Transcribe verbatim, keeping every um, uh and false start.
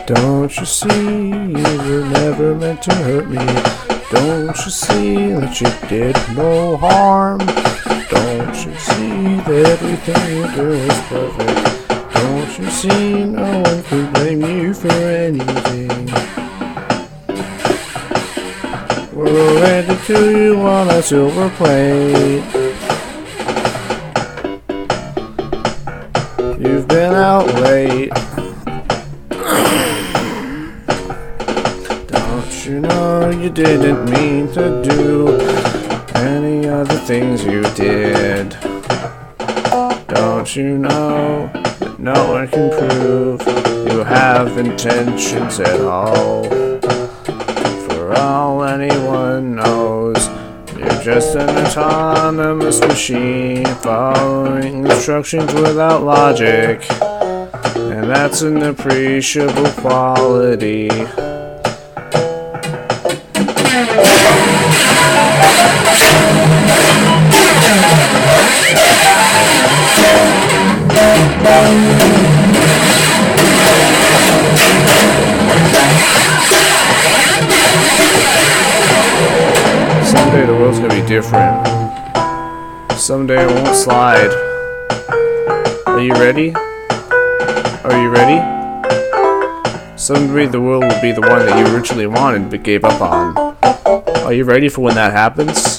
Don't you see, you were never meant to hurt me. Don't you see that you did no harm? Don't you see that everything you do is perfect? Don't you see no one can blame you for anything? We're ready to you on a silver plate. You've been out late. Don't you know you didn't mean to do any of the things you did? Don't you know that no one can prove you have intentions at all? For all anyone knows, you're just an autonomous machine following instructions without logic, and that's an appreciable quality. Someday the world's gonna be different. Someday I won't slide. Are you ready? Are you ready? Someday the world will be the one that you originally wanted but gave up on. Are you ready for when that happens?